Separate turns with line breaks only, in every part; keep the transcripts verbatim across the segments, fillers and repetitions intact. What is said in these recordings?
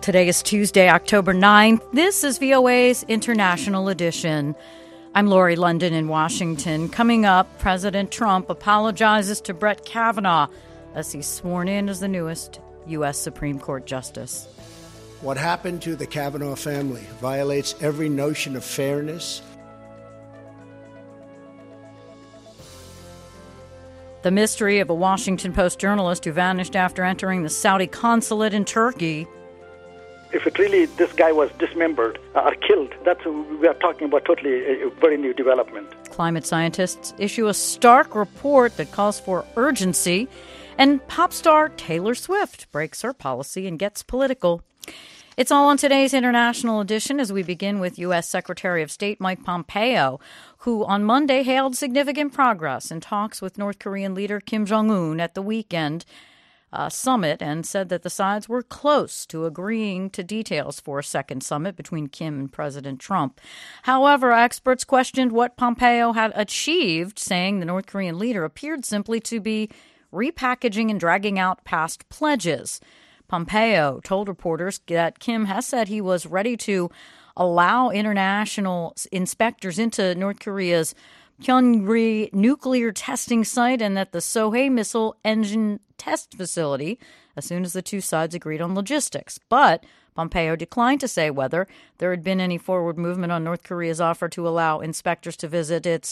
Today is Tuesday, October ninth. This is V O A's International Edition. I'm Lori London in Washington. Coming up, President Trump apologizes to Brett Kavanaugh as he's sworn in as the newest U S Supreme Court Justice.
What happened to the Kavanaugh family violates every notion of fairness.
The mystery of a Washington Post journalist who vanished after entering the Saudi consulate in Turkey.
If it really, this guy was dismembered or killed, that's we are talking about totally a very new development.
Climate scientists issue a stark report that calls for urgency, and pop star Taylor Swift breaks her policy and gets political. It's all on today's International Edition as we begin with U S. Secretary of State Mike Pompeo, who on Monday hailed significant progress in talks with North Korean leader Kim Jong-un at the weekend uh, summit and said that the sides were close to agreeing to details for a second summit between Kim and President Trump. However, experts questioned what Pompeo had achieved, saying the North Korean leader appeared simply to be repackaging and dragging out past pledges. Pompeo told reporters that Kim has said he was ready to allow international inspectors into North Korea's Pyongyang nuclear testing site and that the Sohae missile engine test facility as soon as the two sides agreed on logistics. But Pompeo declined to say whether there had been any forward movement on North Korea's offer to allow inspectors to visit its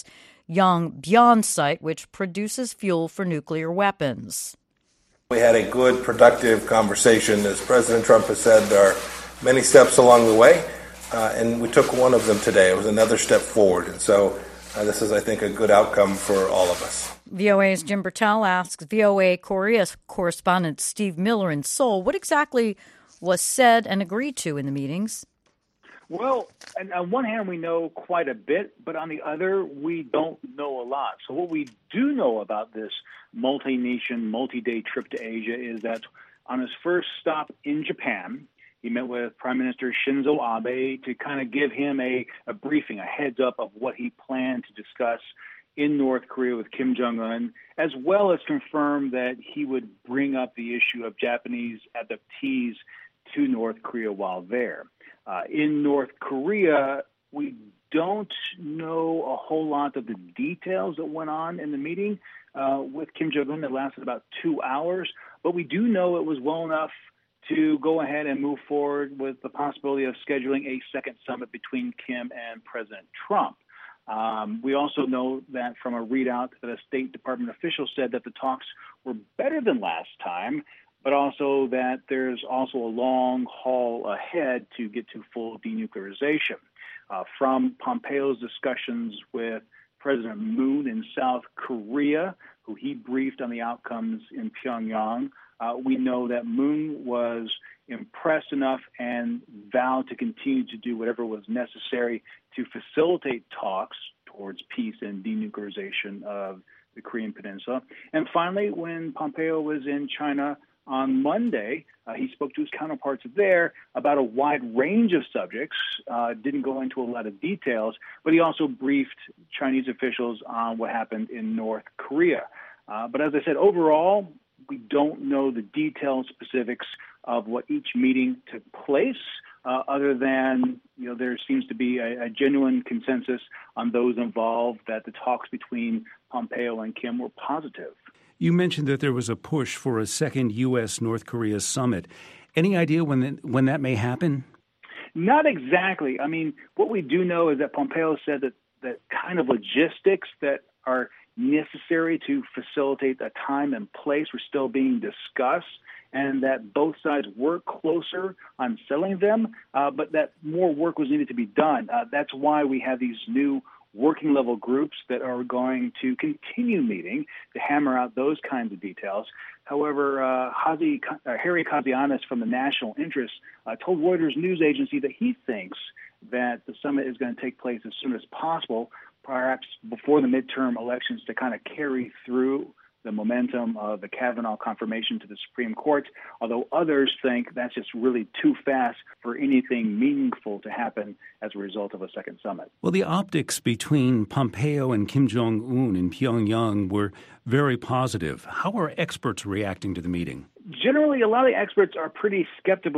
Yongbyon site, which produces fuel for nuclear weapons.
We had a good, productive conversation. As President Trump has said, there are many steps along the way, uh, and we took one of them today. It was another step forward, and so uh, this is, I think, a good outcome for all of us.
V O A's Jim Bertel asks V O A Korea correspondent Steve Miller in Seoul what exactly was said and agreed to in the meetings.
Well, on one hand, we know quite a bit, but on the other, we don't know a lot. So what we do know about this multi-nation, multi-day trip to Asia is that on his first stop in Japan, he met with Prime Minister Shinzo Abe to kind of give him a, a briefing, a heads up of what he planned to discuss in North Korea with Kim Jong-un, as well as confirm that he would bring up the issue of Japanese abductees to North Korea while there. Uh, in North Korea, we don't know a whole lot of the details that went on in the meeting uh, with Kim Jong-un that lasted about two hours, but we do know it was well enough to go ahead and move forward with the possibility of scheduling a second summit between Kim and President Trump. Um, we also know that from a readout that a State Department official said that the talks were better than last time, but also that there's also a long haul ahead to get to full denuclearization. Uh, from Pompeo's discussions with President Moon in South Korea, who he briefed on the outcomes in Pyongyang, uh, we know that Moon was impressed enough and vowed to continue to do whatever was necessary to facilitate talks towards peace and denuclearization of the Korean Peninsula. And finally, when Pompeo was in China on Monday, uh, he spoke to his counterparts there about a wide range of subjects, uh, didn't go into a lot of details, but he also briefed Chinese officials on what happened in North Korea. Uh, but as I said, overall, we don't know the detailed specifics of what each meeting took place, uh, other than, you know, there seems to be a, a genuine consensus on those involved that the talks between Pompeo and Kim were positive.
You mentioned that there was a push for a second U S North Korea summit. Any idea when that, when that may happen?
Not exactly. I mean, what we do know is that Pompeo said that that kind of logistics that are necessary to facilitate a time and place were still being discussed, and that both sides were closer on settling them, uh, but that more work was needed to be done. Uh, that's why we have these new working level groups that are going to continue meeting to hammer out those kinds of details. However, uh, Hazi, uh, Harry Kazianis from the National Interest uh, told Reuters news agency that he thinks that the summit is going to take place as soon as possible, perhaps before the midterm elections, to kind of carry through the momentum of the Kavanaugh confirmation to the Supreme Court, although others think that's just really too fast for anything meaningful to happen as a result of a second summit.
Well, the optics between Pompeo and Kim Jong-un in Pyongyang were very positive. How are experts reacting to the meeting?
Generally, a lot of the experts are pretty skeptical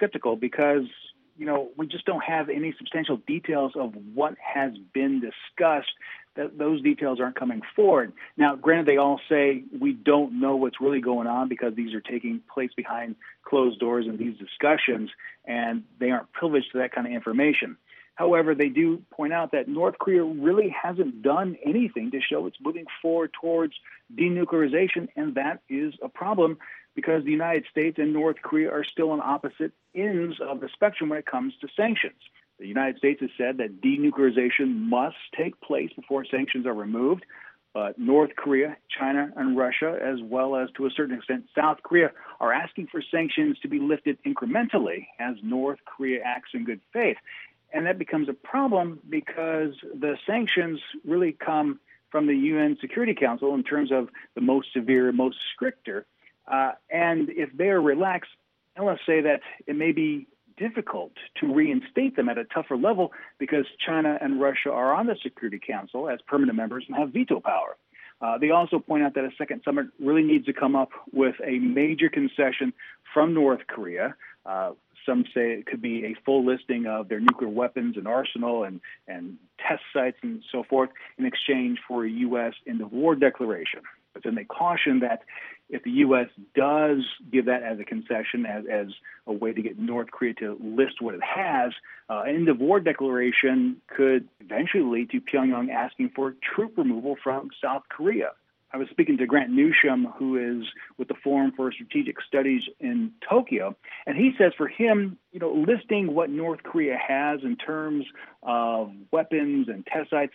skeptical because, you know, we just don't have any substantial details of what has been discussed. That those details aren't coming forward. Now, granted, they all say we don't know what's really going on because these are taking place behind closed doors in these discussions, and they aren't privileged to that kind of information. However, they do point out that North Korea really hasn't done anything to show it's moving forward towards denuclearization, and that is a problem because the United States and North Korea are still on opposite ends of the spectrum when it comes to sanctions. The United States has said that denuclearization must take place before sanctions are removed. But North Korea, China, and Russia, as well as to a certain extent South Korea, are asking for sanctions to be lifted incrementally as North Korea acts in good faith. And that becomes a problem because the sanctions really come from the U N Security Council in terms of the most severe, most stricter. Uh, and if they are relaxed, analysts say that it may be difficult to reinstate them at a tougher level because China and Russia are on the Security Council as permanent members and have veto power. Uh, they also point out that a second summit really needs to come up with a major concession from North Korea. Uh, some say it could be a full listing of their nuclear weapons and arsenal and, and test sites and so forth in exchange for a U S end of war declaration. But then they caution that if the U S does give that as a concession, as, as a way to get North Korea to list what it has, uh, an end-of-war declaration could eventually lead to Pyongyang asking for troop removal from South Korea. I was speaking to Grant Newsham, who is with the Forum for Strategic Studies in Tokyo, and he says for him, you know, listing what North Korea has in terms of weapons and test sites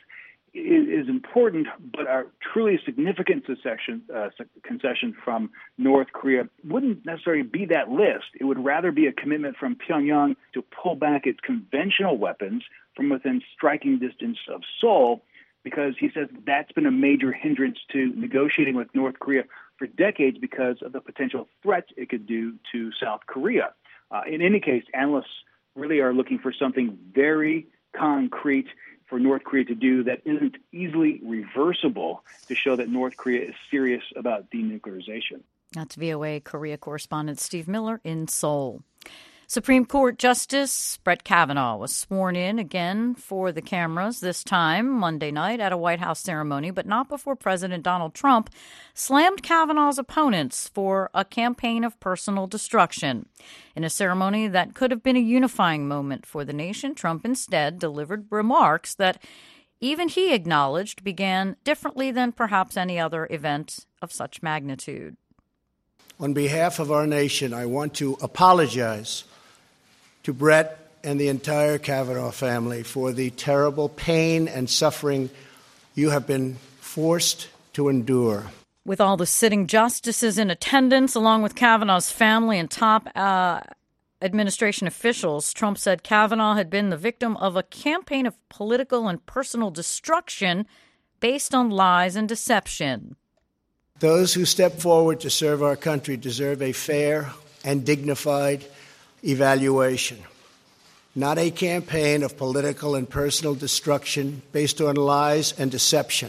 is important, but a truly significant concession, uh, concession from North Korea wouldn't necessarily be that list. It would rather be a commitment from Pyongyang to pull back its conventional weapons from within striking distance of Seoul, because he says that's been a major hindrance to negotiating with North Korea for decades because of the potential threats it could do to South Korea. Uh, in any case, analysts really are looking for something very concrete for North Korea to do that isn't easily reversible to show that North Korea is serious about denuclearization.
That's V O A Korea correspondent Steve Miller in Seoul. Supreme Court Justice Brett Kavanaugh was sworn in again for the cameras, this time Monday night at a White House ceremony, but not before President Donald Trump slammed Kavanaugh's opponents for a campaign of personal destruction. In a ceremony that could have been a unifying moment for the nation, Trump instead delivered remarks that even he acknowledged began differently than perhaps any other event of such magnitude.
On behalf of our nation, I want to apologize to Brett and the entire Kavanaugh family for the terrible pain and suffering you have been forced to endure.
With all the sitting justices in attendance, along with Kavanaugh's family and top uh, administration officials, Trump said Kavanaugh had been the victim of a campaign of political and personal destruction based on lies and deception.
Those who step forward to serve our country deserve a fair and dignified evaluation, not a campaign of political and personal destruction based on lies and deception.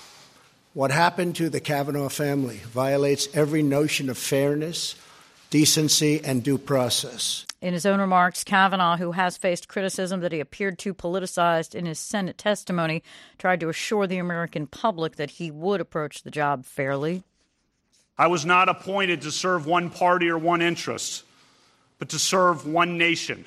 What happened to the Kavanaugh family violates every notion of fairness, decency, and due process.
In his own remarks, Kavanaugh, who has faced criticism that he appeared too politicized in his Senate testimony, tried to assure the American public that he would approach the job fairly.
I was not appointed to serve one party or one interest, but to serve one nation.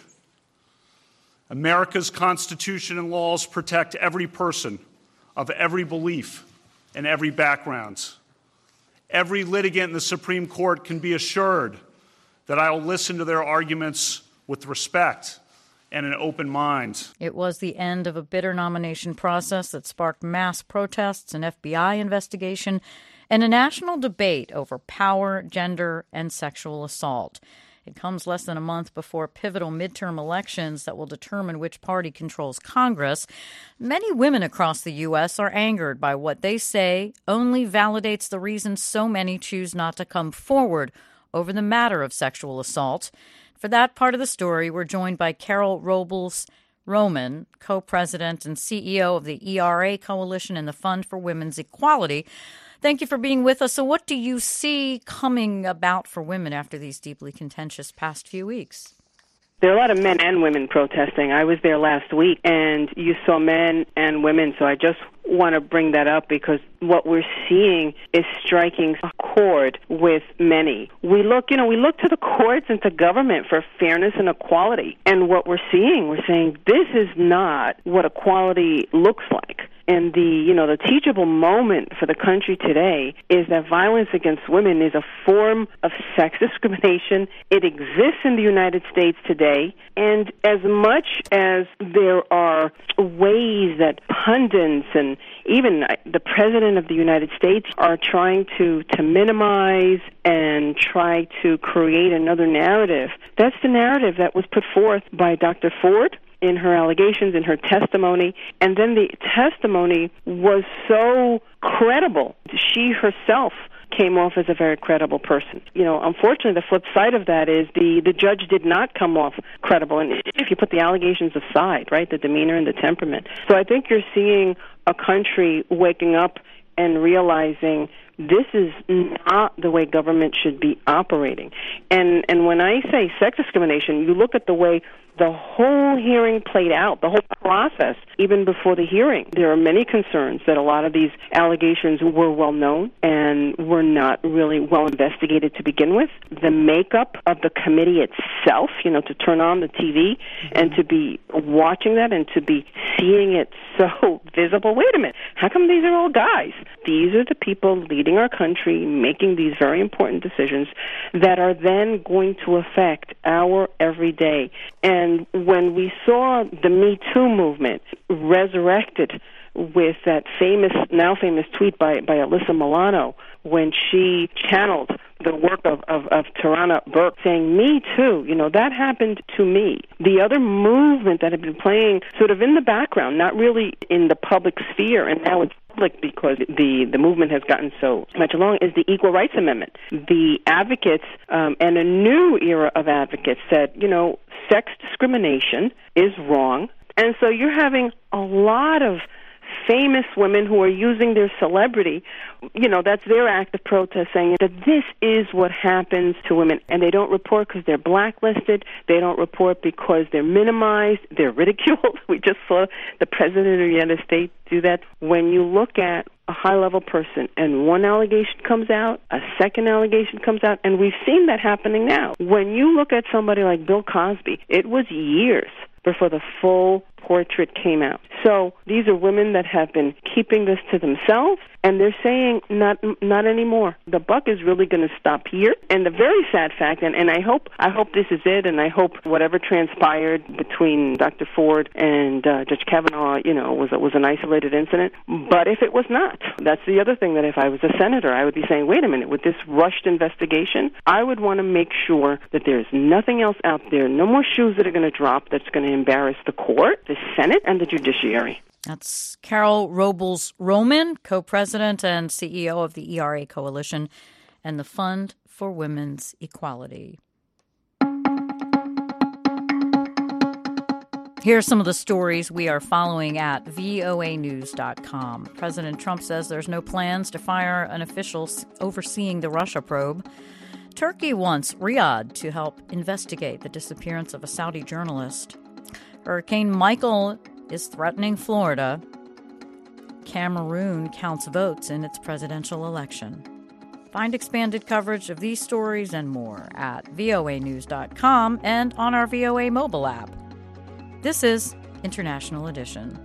America's Constitution and laws protect every person of every belief and every background. Every litigant in the Supreme Court can be assured that I will listen to their arguments with respect and an open mind.
It was the end of a bitter nomination process that sparked mass protests, an F B I investigation, and a national debate over power, gender, and sexual assault. It comes less than a month before pivotal midterm elections that will determine which party controls Congress. Many women across the U S are angered by what they say only validates the reason so many choose not to come forward over the matter of sexual assault. For that part of the story, we're joined by Carol Robles-Roman, co-president and C E O of the E R A Coalition and the Fund for Women's Equality. Thank you for being with us. So what do you see coming about for women after these deeply contentious past few weeks?
There are a lot of men and women protesting. I was there last week, and you saw men and women, so I just want to bring that up because what we're seeing is striking a chord with many. We look, you know, we look to the courts and to government for fairness and equality, and what we're seeing, we're saying this is not what equality looks like. And the, you know, the teachable moment for the country today is that violence against women is a form of sex discrimination. It exists in the United States today. And as much as there are ways that pundits and even the President of the United States are trying to, to minimize and try to create another narrative, that's the narrative that was put forth by Doctor Ford in her allegations, in her testimony, and then the testimony was so credible. She herself came off as a very credible person. You know, unfortunately, the flip side of that is the, the judge did not come off credible, and if you put the allegations aside, right, the demeanor and the temperament. So I think you're seeing a country waking up and realizing this is not the way government should be operating. And and when I say sex discrimination, you look at the way the whole hearing played out, the whole process, even before the hearing. There are many concerns that a lot of these allegations were well known and were not really well investigated to begin with. The makeup of the committee itself, you know, to turn on the T V and to be watching that and to be seeing it so visible. Wait a minute, how come these are all guys? These are the people leading our country, making these very important decisions that are then going to affect our everyday. And when we saw the Me Too movement resurrected with that famous, now famous tweet by, by Alyssa Milano, when she channeled the work of, of, of Tarana Burke saying, me too, you know, that happened to me. The other movement that had been playing sort of in the background, not really in the public sphere, and now it's public because the, the movement has gotten so much along, is the Equal Rights Amendment. The advocates um, and a new era of advocates said, you know, sex discrimination is wrong. And so you're having a lot of famous women who are using their celebrity, you know, that's their act of protest, saying that this is what happens to women. And they don't report because they're blacklisted. They don't report because they're minimized. They're ridiculed. We just saw the President of the United States do that. When you look at a high-level person and one allegation comes out, a second allegation comes out, and we've seen that happening now. When you look at somebody like Bill Cosby, it was years before the full portrait came out. So these are women that have been keeping this to themselves, and they're saying not not anymore. The buck is really going to stop here. And the very sad fact, and, and I hope I hope this is it, and I hope whatever transpired between Doctor Ford and uh, Judge Kavanaugh, you know, was was an isolated incident. But if it was not, that's the other thing that if I was a senator, I would be saying, wait a minute, with this rushed investigation, I would want to make sure that there's nothing else out there, no more shoes that are going to drop that's going to embarrass the court, the Senate, and the judiciary.
That's Carol Robles-Roman, co-president and C E O of the E R A Coalition and the Fund for Women's Equality. Here are some of the stories we are following at V O A news dot com. President Trump says there's no plans to fire an official overseeing the Russia probe. Turkey wants Riyadh to help investigate the disappearance of a Saudi journalist. Hurricane Michael is threatening Florida. Cameroon counts votes in its presidential election. Find expanded coverage of these stories and more at V O A news dot com and on our V O A mobile app. This is International Edition.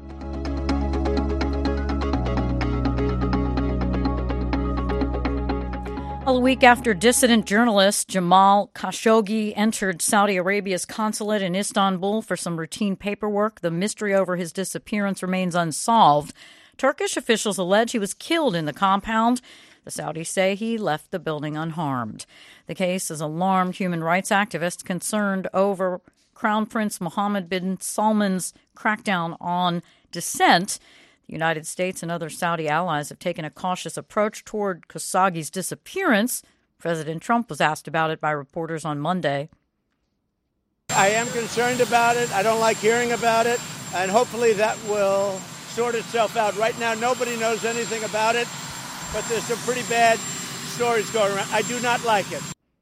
A week after dissident journalist Jamal Khashoggi entered Saudi Arabia's consulate in Istanbul for some routine paperwork, the mystery over his disappearance remains unsolved. Turkish officials allege he was killed in the compound. The Saudis say he left the building unharmed. The case has alarmed human rights activists concerned over Crown Prince Mohammed bin Salman's crackdown on dissent. The United States and other Saudi allies have taken a cautious approach toward Khashoggi's disappearance. President Trump was asked about it by reporters on Monday.
I am concerned about it. I don't like hearing about it. And hopefully that will sort itself out. Right now, nobody knows anything about it. But there's some pretty bad stories going around. I do not like it.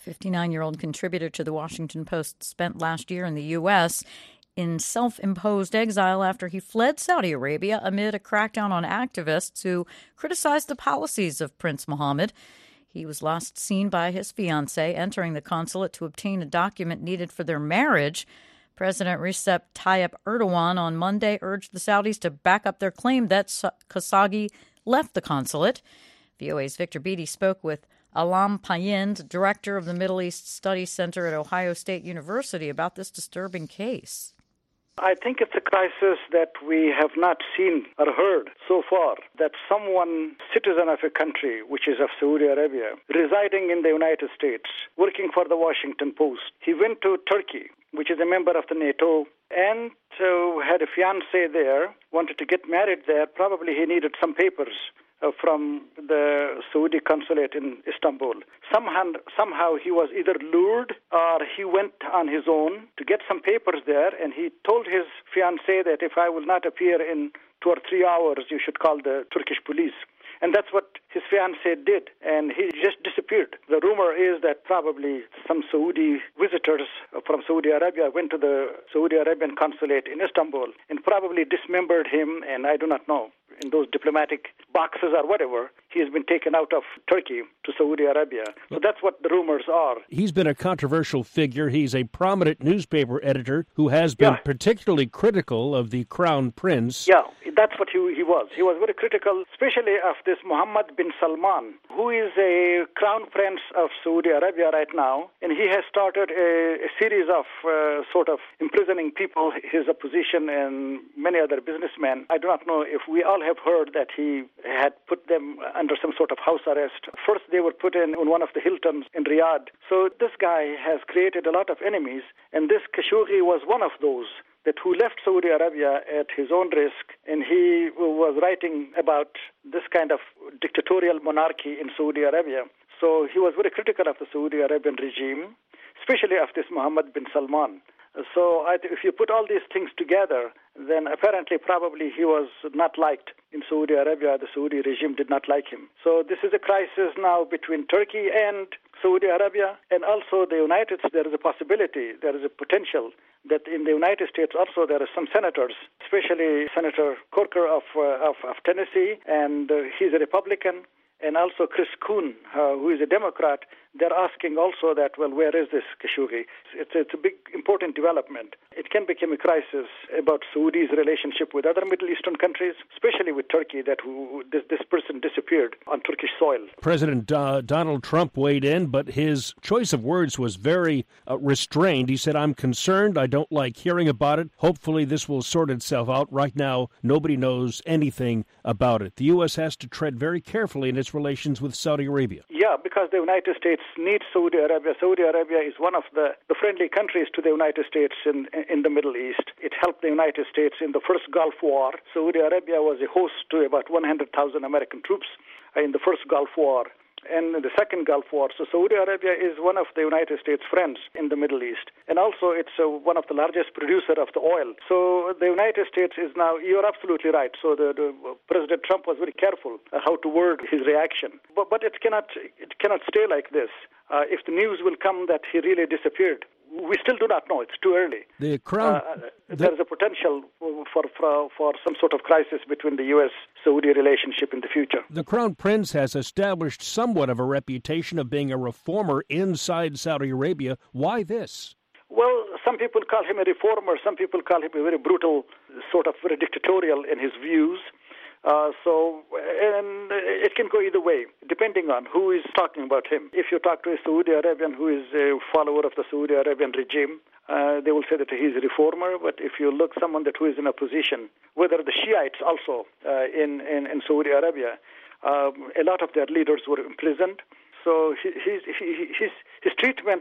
fifty-nine-year-old contributor to the Washington Post spent last year in the U S in self-imposed exile after he fled Saudi Arabia amid a crackdown on activists who criticized the policies of Prince Mohammed. He was last seen by his fiancée entering the consulate to obtain a document needed for their marriage. President Recep Tayyip Erdogan on Monday urged the Saudis to back up their claim that Khashoggi left the consulate. V O A's Victor Beattie spoke with Alam Payend, director of the Middle East Studies Center at Ohio State University, about this disturbing case.
I think it's a crisis that we have not seen or heard so far, that someone, citizen of a country, which is of Saudi Arabia, residing in the United States, working for the Washington Post, he went to Turkey, which is a member of the NATO, and uh, had a fiancée there, wanted to get married there. Probably he needed some papers Uh, from the Saudi consulate in Istanbul. Somehow, somehow he was either lured or he went on his own to get some papers there, and he told his fiancée that if I will not appear in two or three hours, you should call the Turkish police. And that's what his fiancée did, and he just disappeared. The rumor is that probably some Saudi visitors from Saudi Arabia went to the Saudi Arabian consulate in Istanbul and probably dismembered him, and I do not know, in those diplomatic boxes or whatever, he has been taken out of Turkey to Saudi Arabia. So that's what the rumors are.
He's been a controversial figure. He's a prominent newspaper editor who has been yeah. particularly critical of the Crown Prince.
Yeah, that's what he, he was. He was very critical, especially of this Mohammed bin Salman, who is a Crown Prince of Saudi Arabia right now, and he has started a, a series of uh, sort of imprisoning people, his opposition and many other businessmen. I do not know if we all have heard that he had put them under some sort of house arrest. First, they were put in on one of the Hiltons in Riyadh. So this guy has created a lot of enemies, and this Khashoggi was one of those that who left Saudi Arabia at his own risk, and he was writing about this kind of dictatorial monarchy in Saudi Arabia. So he was very critical of the Saudi Arabian regime, especially of this Mohammed bin Salman. So I th- if you put all these things together, then apparently probably he was not liked in Saudi Arabia. The Saudi regime did not like him. So this is a crisis now between Turkey and Saudi Arabia, and also the United States. There is a possibility, there is a potential that in the United States also there are some senators, especially Senator Corker of, uh, of, of Tennessee, and uh, he's a Republican, and also Chris Coons, uh, who is a Democrat. They're asking also that, well, where is this Khashoggi? It's, it's a big, important development. It can become a crisis about Saudi's relationship with other Middle Eastern countries, especially with Turkey, that who, this, this person disappeared on Turkish soil.
President uh, Donald Trump weighed in, but his choice of words was very uh, restrained. He said, I'm concerned. I don't like hearing about it. Hopefully this will sort itself out. Right now, nobody knows anything about it. The U S has to tread very carefully in its relations with Saudi Arabia.
Yeah, because the United States needs Saudi Arabia. Saudi Arabia is one of the, the friendly countries to the United States in, in the Middle East. It helped the United States in the first Gulf War. Saudi Arabia was a host to about one hundred thousand American troops in the first Gulf War and the second Gulf War. So Saudi Arabia is one of the United States' friends in the Middle East. And also it's uh, one of the largest producer of the oil. So the United States is now, you're absolutely right. So the, the uh, President Trump was very careful uh, how to word his reaction. But, but it cannot it cannot stay like this. Uh, if the news will come that he really disappeared, we still do not know. It's too early.
The crown.
Uh, the, there is a potential for, for for some sort of crisis between the U S Saudi relationship in the future.
The Crown Prince has established somewhat of a reputation of being a reformer inside Saudi Arabia. Why this?
Well, some people call him a reformer. Some people call him a very brutal, sort of very dictatorial in his views. Uh, so, and it can go either way, depending on who is talking about him. If you talk to a Saudi Arabian who is a follower of the Saudi Arabian regime, uh, they will say that he's a reformer. But if you look someone that who is in opposition, whether the Shiites also uh, in, in, in Saudi Arabia, um, a lot of their leaders were imprisoned. So his, his, his, his treatments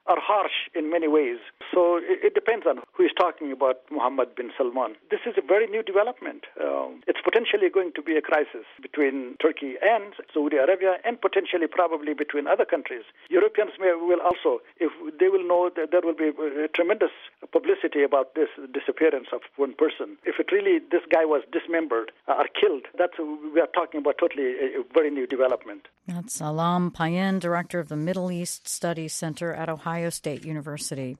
are harsh in many ways. So it, it depends on who is talking about Mohammed bin Salman. This is a very new development. Um, it's potentially going to be a crisis between Turkey and Saudi Arabia, and potentially probably between other countries. Europeans may, will also, if they will know that there will be a tremendous publicity about this disappearance of one person. If it really, this guy was dismembered uh, or killed, that's we are talking about totally a, a very new development.
That's Alam Payen, director of the Middle East Studies Center at Ohio State University.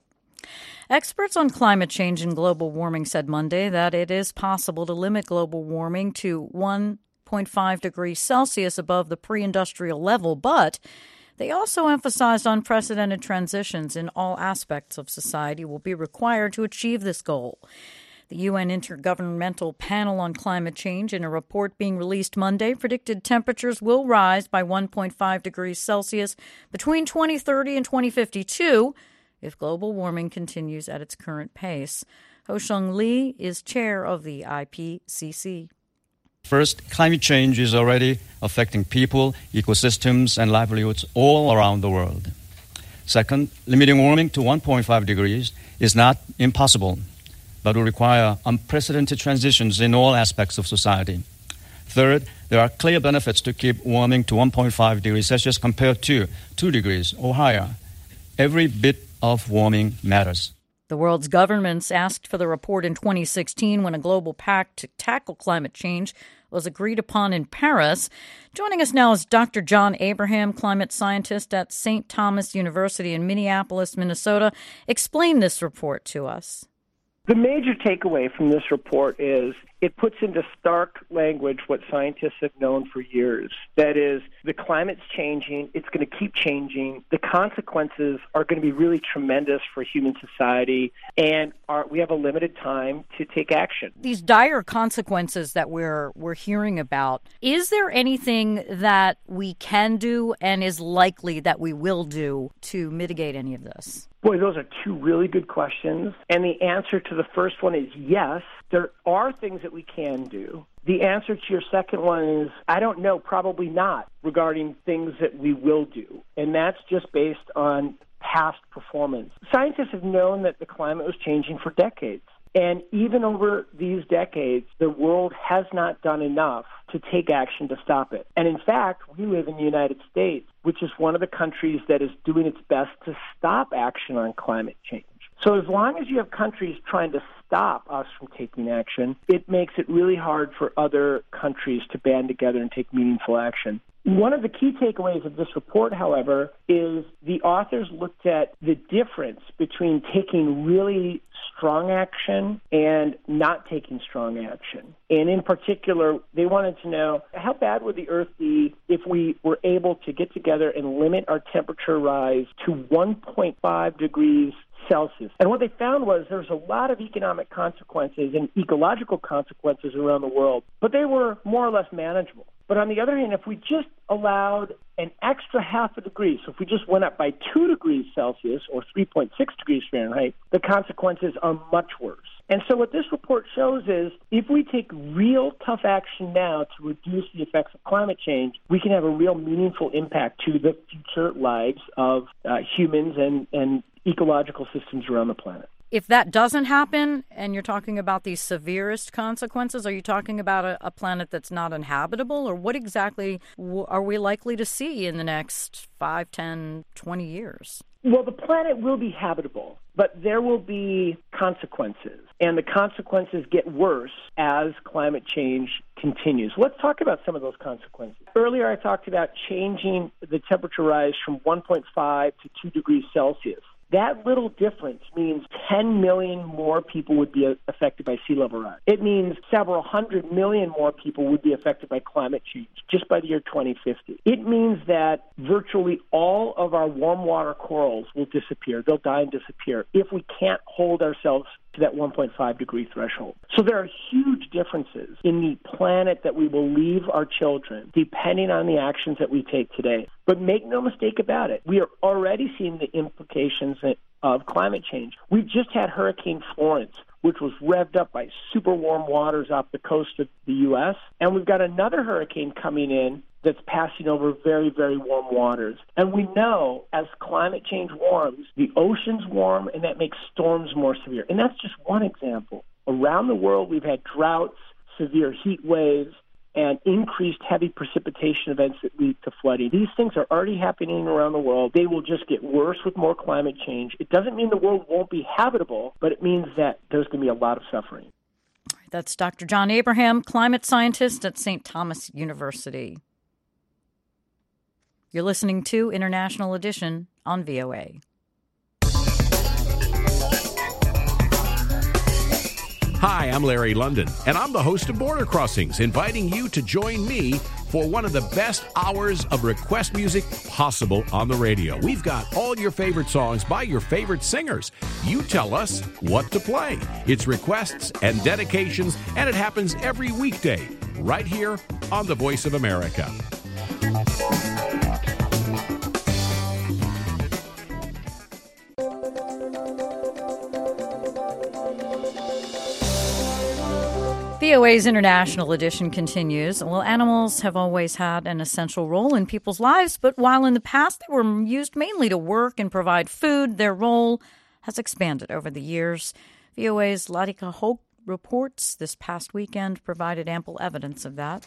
Experts on climate change and global warming said Monday that it is possible to limit global warming to one point five degrees Celsius above the pre-industrial level, but they also emphasized unprecedented transitions in all aspects of society will be required to achieve this goal. The U N Intergovernmental Panel on Climate Change, in a report being released Monday, predicted temperatures will rise by one point five degrees Celsius between twenty thirty and twenty fifty-two if global warming continues at its current pace. Ho-Shung Lee is chair of the I P C C.
First, climate change is already affecting people, ecosystems, and livelihoods all around the world. Second, limiting warming to one point five degrees is not impossible, but will require unprecedented transitions in all aspects of society. Third, there are clear benefits to keep warming to one point five degrees Celsius compared to two degrees or higher. Every bit of warming matters.
The world's governments asked for the report in twenty sixteen when a global pact to tackle climate change was agreed upon in Paris. Joining us now is Doctor John Abraham, climate scientist at Saint Thomas University in Minneapolis, Minnesota. Explain this report to us.
The major takeaway from this report is it puts into stark language what scientists have known for years. That is, the climate's changing, it's going to keep changing, the consequences are going to be really tremendous for human society, and our, we have a limited time to take action.
These dire consequences that we're we're hearing about, is there anything that we can do and is likely that we will do to mitigate any of this?
Boy, those are two really good questions. And the answer to the first one is yes, there are things that we can do. The answer to your second one is, I don't know, probably not, regarding things that we will do. And that's just based on past performance. Scientists have known that the climate was changing for decades. And even over these decades, the world has not done enough to take action to stop it. And in fact, we live in the United States, which is one of the countries that is doing its best to stop action on climate change. So as long as you have countries trying to stop us from taking action, it makes it really hard for other countries to band together and take meaningful action. One of the key takeaways of this report, however, is the authors looked at the difference between taking really strong action and not taking strong action. And in particular, they wanted to know, how bad would the Earth be if we were able to get together and limit our temperature rise to one point five degrees Celsius? And what they found was there's a lot of economic consequences and ecological consequences around the world, but they were more or less manageable. But on the other hand, if we just allowed an extra half a degree, so if we just went up by two degrees Celsius or three point six degrees Fahrenheit, the consequences are much worse. And so what this report shows is if we take real tough action now to reduce the effects of climate change, we can have a real meaningful impact to the future lives of uh, humans and, and ecological systems around the planet.
If that doesn't happen, and you're talking about the severest consequences, are you talking about a, a planet that's not inhabitable? Or what exactly w- are we likely to see in the next five, ten, twenty years?
Well, the planet will be habitable, but there will be consequences. And the consequences get worse as climate change continues. Let's talk about some of those consequences. Earlier, I talked about changing the temperature rise from one point five to two degrees Celsius. That little difference means ten million more people would be affected by sea level rise. It means several hundred million more people would be affected by climate change just by the year twenty fifty. It means that virtually all of our warm water corals will disappear. They'll die and disappear if we can't hold ourselves to that one point five degree threshold. So there are huge differences in the planet that we will leave our children depending on the actions that we take today. But make no mistake about it, we are already seeing the implications of climate change. We've just had Hurricane Florence, which was revved up by super warm waters off the coast of the U S, and we've got another hurricane coming in that's passing over very, very warm waters. And we know as climate change warms, the oceans warm, and that makes storms more severe. And that's just one example. Around the world, we've had droughts, severe heat waves, and increased heavy precipitation events that lead to flooding. These things are already happening around the world. They will just get worse with more climate change. It doesn't mean the world won't be habitable, but it means that there's going to be a lot of suffering.
That's Doctor John Abraham, climate scientist at Saint Thomas University. You're listening to International Edition on V O A.
Hi, I'm Larry London, and I'm the host of Border Crossings, inviting you to join me for one of the best hours of request music possible on the radio. We've got all your favorite songs by your favorite singers. You tell us what to play. It's requests and dedications, and it happens every weekday right here on the Voice of America.
V O A's International Edition continues. Well, animals have always had an essential role in people's lives, but while in the past they were used mainly to work and provide food, their role has expanded over the years. V O A's Latika Hoke reports this past weekend provided ample evidence of that.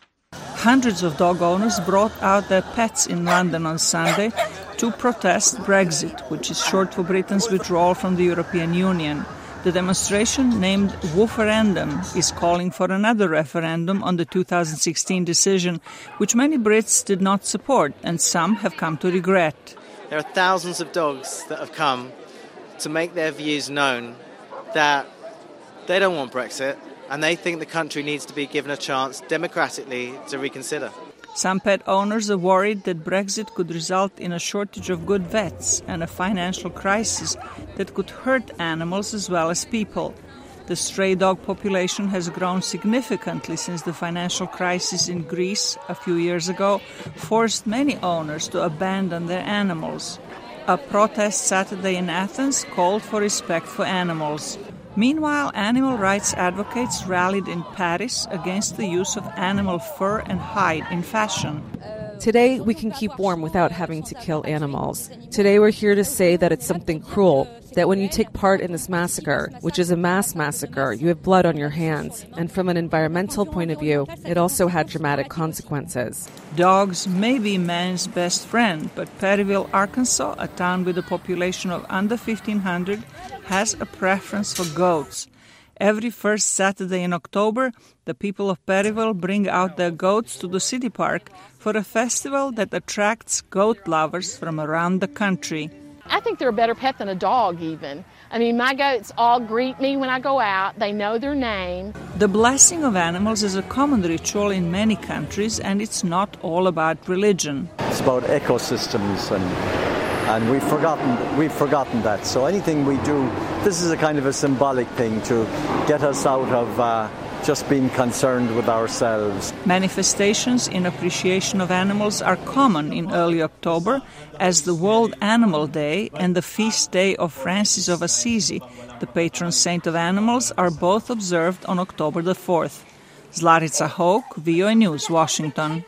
Hundreds of dog owners brought out their pets in London on Sunday to protest Brexit, which is short for Britain's withdrawal from the European Union. The demonstration, named Wooferendum, is calling for another referendum on the two thousand sixteen decision, which many Brits did not support, and some have come to regret.
There are thousands of dogs that have come to make their views known that they don't want Brexit, and they think the country needs to be given a chance democratically to reconsider.
Some pet owners are worried that Brexit could result in a shortage of good vets and a financial crisis that could hurt animals as well as people. The stray dog population has grown significantly since the financial crisis in Greece a few years ago forced many owners to abandon their animals. A protest Saturday in Athens called for respect for animals. Meanwhile, animal rights advocates rallied in Paris against the use of animal fur and hide in fashion.
Today, we can keep warm without having to kill animals. Today, we're here to say that it's something cruel, that when you take part in this massacre, which is a mass massacre, you have blood on your hands. And from an environmental point of view, it also had dramatic consequences.
Dogs may be man's best friend, but Perryville, Arkansas, a town with a population of under fifteen hundred, has a preference for goats. Every first Saturday in October, the people of Perryville bring out their goats to the city park for a festival that attracts goat lovers from around the country.
I think they're a better pet than a dog, even. I mean, my goats all greet me when I go out. They know their name.
The blessing of animals is a common ritual in many countries, and it's not all about religion.
It's about ecosystems, and and we've forgotten we've forgotten that. So anything we do, this is a kind of a symbolic thing to get us out of uh, just being concerned with ourselves.
Manifestations in appreciation of animals are common in early October, as the World Animal Day and the feast day of Francis of Assisi, the patron saint of animals, are both observed on October the fourth. Zlatica Hoke, V O A News, Washington.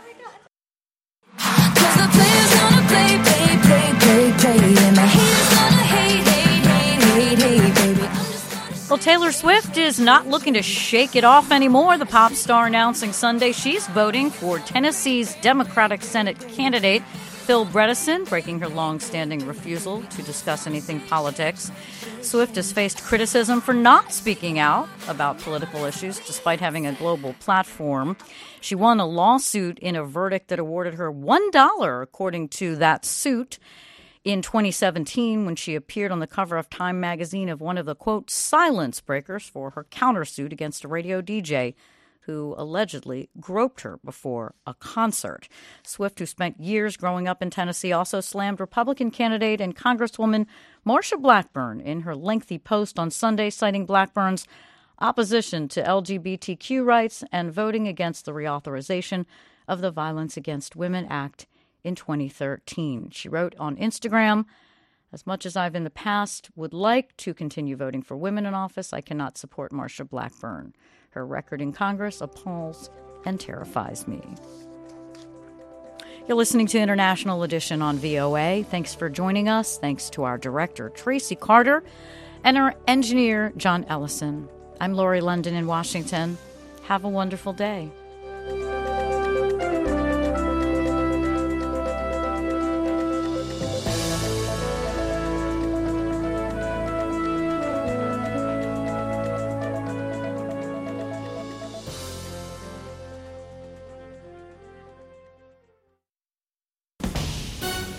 Well, Taylor Swift is not looking to shake it off anymore. The pop star announcing Sunday she's voting for Tennessee's Democratic Senate candidate, Phil Bredesen, breaking her long-standing refusal to discuss anything politics. Swift has faced criticism for not speaking out about political issues despite having a global platform. She won a lawsuit in a verdict that awarded her one dollar, according to that suit, in twenty seventeen when she appeared on the cover of Time magazine of one of the, quote, silence breakers for her countersuit against a radio D J who allegedly groped her before a concert. Swift, who spent years growing up in Tennessee, also slammed Republican candidate and Congresswoman Marsha Blackburn in her lengthy post on Sunday, citing Blackburn's opposition to L G B T Q rights and voting against the reauthorization of the Violence Against Women Act in twenty thirteen. She wrote on Instagram, "As much as I've in the past would like to continue voting for women in office, I cannot support Marsha Blackburn. Her record in Congress appalls and terrifies me." You're listening to International Edition on V O A. Thanks for joining us. Thanks to our director, Tracy Carter, and our engineer, John Ellison. I'm Lori London in Washington. Have a wonderful day.